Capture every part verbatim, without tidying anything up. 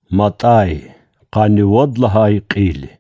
Матай, қаниводлахай қили.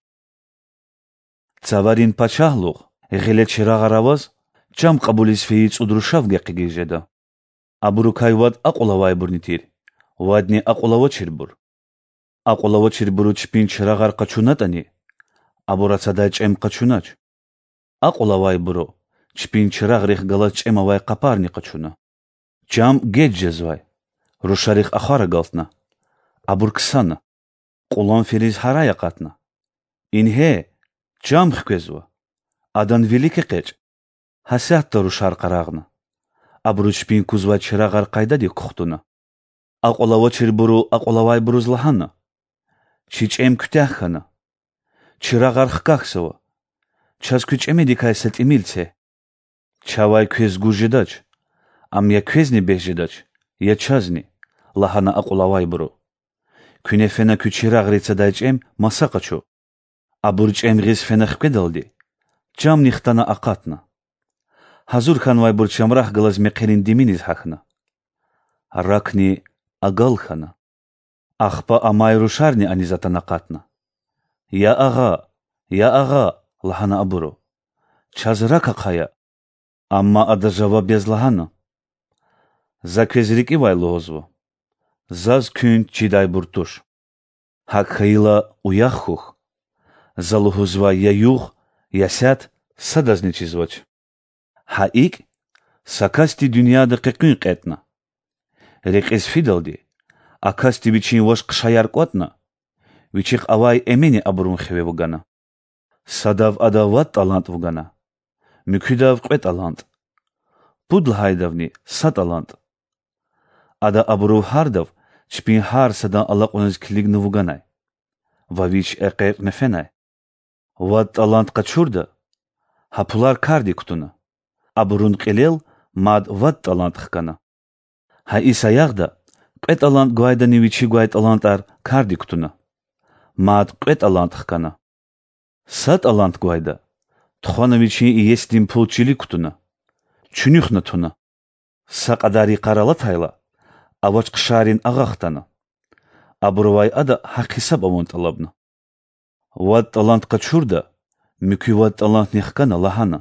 Цаварин пачахлух, ғилет ширағараваз, чам қабулис феи цудрушав геқиги жеда. Абурукайвад ақулавай бурнитир, вадни ақулава чирбур. Ақулава чирбуру чпин ширағар қачунатани, абурацадай чем қачунач. Ақулавай буру, чпин ширағ рих гала чемавай қапарни қачуна. Чам геджезвай, рушарих ахара галтна. Абурксана, қулан фериз харая қатна. Инхе, чам хкезва, адан велике қеч, хасятта рушар қарағна. Абручпин кузва чирағар қайдади құқтуна. Ақулава чирбуру ақулавай бурузлахана. Чичем күтяхана. Чирағар хкақсава. Час күчемеди кайсет имилце. Чавай квез гужедач. Ам я квезни бежедач. Я чазни. Лахана ақулавай буру. Күне фена күчирағ рецадайчем маса қачу. Абурчем ғиз фена хкедалди. Чам нихтана ақатна. Хазур ханвай бурчамрах галаз меқерин диминиз хахна. Ракни агалхана. Ахпа амай рушарни анизатана қатна. Я ага, я ага, лахана абуру. Чаз рака қая. Амма адажава без лахана. Заквезрики вай лозво. Заз күн чидай буртуш. Хакхаила уяхух. Залухузва яюх, ясят садазничизвач. Хаик сакасти дюняда қиқин қетна. Реқез фидалди, акасти бичин ваш қшаяр қотна, вичих авай эмени абурун хеве вугана. Садав адават талант вугана. Мюкидав қвет талант. Пудл хайдавни са талант. Ада абуру хардав, чпин хар садан аллах уназ клигну вуганай. Вавич эқеқ нефенай. Вад талант қачурда, хапулар карди кутуна. Абурун қилел мад вад талант хкана. Ха иса яғда, қвет талант гуайда невичи гуай талантар карди кутуна. Мад қвет талант хкана. Са талант гуайда, тухановичи и естим пулчили кутуна. Чунюхна туна. Сақадари қарала тайла. Авач қшарин ағақтана. Абурвай ада хақисаб авон талабна. Вад талант қачурда, мюки вад талант нехкана лахана.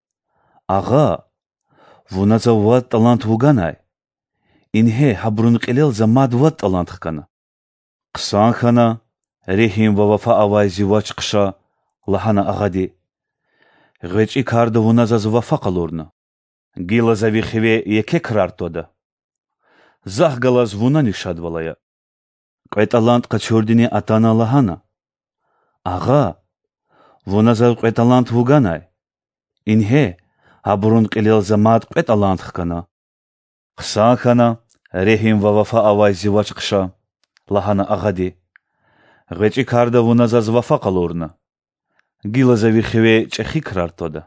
Ага, вуназа вад талант вуганай. Инхе хабрун қилел за мад вад талант хкана. Қсан хана, рехим ва вафа авай зивач қша, лахана агади. Ғвечи карда вуназа за вафа қалурна. Гила за вихеве еке крар тода. Зах галаз вуна нишадвалая. Қвет талант қачурдини атана лахана. Ага, вуназа қвет талант вуганай. Инхе, абурун қилел за мад қвет талант хкана. Қсан хана, рехим ва вафа авай зивач қша, лахана агади. Ғвечи карда вуназа за вафа қалурна. Гила за вихеве чехи крар тода.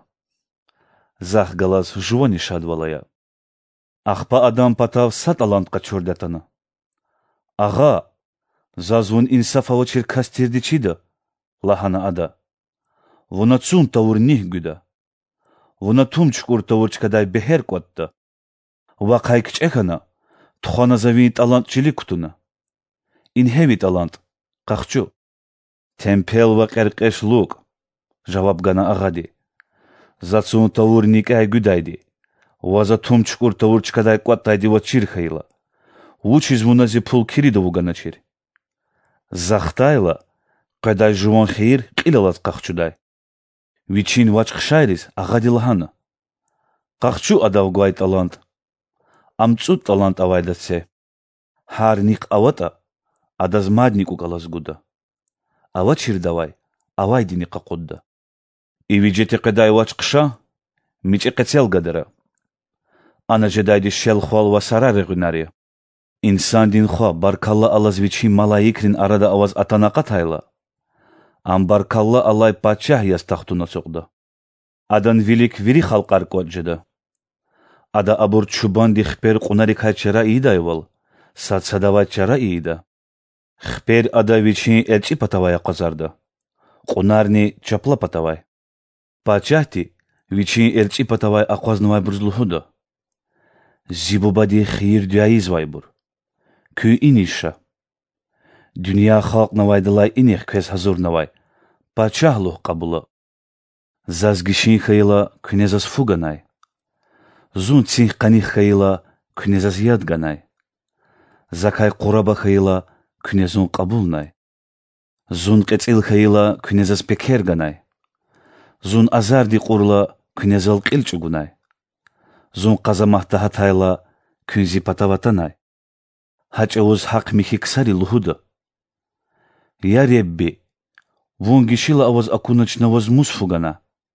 Зах галаз жуа нишадвалая. Ахпа адам патав са талант қачурдатана. Ага, зазвун инсафава чиркастирди чида, лахана ада. Вуна цун тавур них гюда. Вуна тум чкур тавур чкадай бехер кватта. Вақай кчехана, тухана зави талант чили кутуна. Инхеви талант, қахчу. Темпел ва қерқеш лук, жаваб гана агади. Зацун тавур никай гюдайди. Ваза тум чкур тавур чкадай кваттайди ва чирхайла. Вучиз вунази пул кирида вугана чир. Захтайла, қайдай жуан хейр қилалат қахчудай. Вичин вач қшайрис агади лахана. Қахчу адав гуай талант. Амцут талант авайдатсе. Хар ник авата, адаз маднику галазгуда. Ава чирдавай, авайдини қақудда. И виджете қайдай вач қша, миче қецел гадара. Ана жедайди шел хуал ва сарари гунария. Инсан дин хуа баркалла алаз вичи малайикрин арада аваз атанақа тайла. Ам баркалла алай пачах яс тахтуна соқда. Адан велик вири халқар коджеда. Ада абур чубан ди хпер қунари кайчара идайвал, сад садавай чара ида. Хпер ада вичи элчи патавая қазарда. Қунарни чапла патавай. Пачахти вичи элчи патавай ақвазнавай бурзлухуда. Зибубади хир дяизвай бур. Кü inisha. Dünya halk navaydılay inih kez hazır navay. Paçahluh qabılı. Zaz gişin khayla künezas fuganay. Zun tsih qanih khayla künezas yadganay. Zakay quraba khayla künezun qabulnay. Zun qetsil khayla künezas pekerganay. Zun azardi qurla künezal qilçugunay. Zun qazamahta hatayla künzi patavatanay. Haçavuz haq mihiksari luhuda. Ya Rebbi, vun gişila avaz akunaçnavaz musfugana.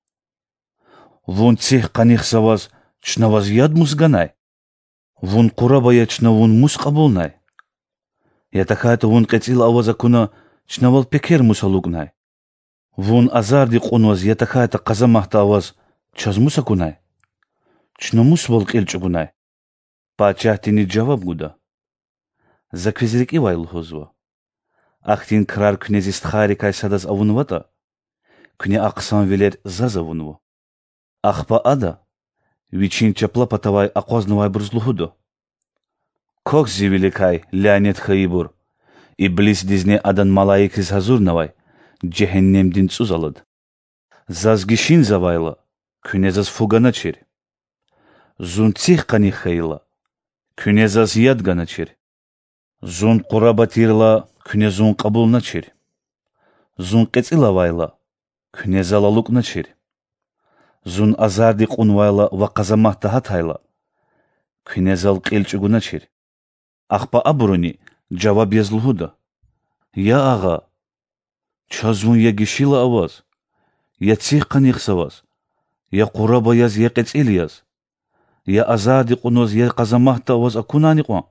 Vun tsih qanih savaz çnavaz yad musganay. Vun qurabaya çnavun mus qabulnay. Yatakayta vun qetsil avaz akuna çnaval peker musalugnay. Vun azardi qunvaz yatakayta qazamahta avaz çaz musakunay. Çna musval qilçugunay. Paçahtini cevap guda. Zakvezirek ivayl hozva. Ахтин крар князист харикай садас авунвата. Кне ақсан велер заз авунву. Ахпа ада. Вичин чапла патавай ақознавай брзлухуду. Кокзи великай лянет хаибур. Иблис дизне адан малаик из хазурнавай. Джехеннем дин цузалад. Заз гишин завайла. Князас фугана чир. Зун цих қани хайла. Князас ядгана чир. Зун қурабатирла. Künezun qabulna çir. Zun qetsilavayla. Künezalalukna çir. Zun azardi qunvayla va qazamahta hatayla. Künezal qilçuguna çir. Axpa abruni cevap yazluhuda. Ya ağa. Çazun ya gişila avaz. Ya tsih qaniqsavaz. Ya quraba yaz ya qetsil yaz. Ya azardi qunvaz ya qazamahta avaz akunani qwan.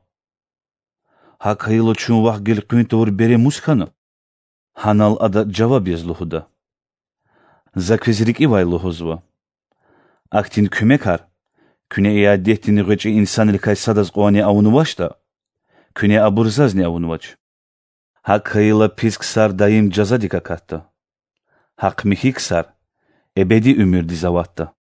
Hak haylo çun vah gel küntovur bere muskhanı. Hanal ada cevap yazluhuda. Zakvezirek ivaylo hozva. Aktin kümekar. Küne iadehtini gıcı insan ilkay sadaz qoğani avunuvaşta. Küne aburzazni avunuvaç. Hak hayla pisksar dayım caza dikakatta. Hak mihiksar. Ebedi ümür dizavatta.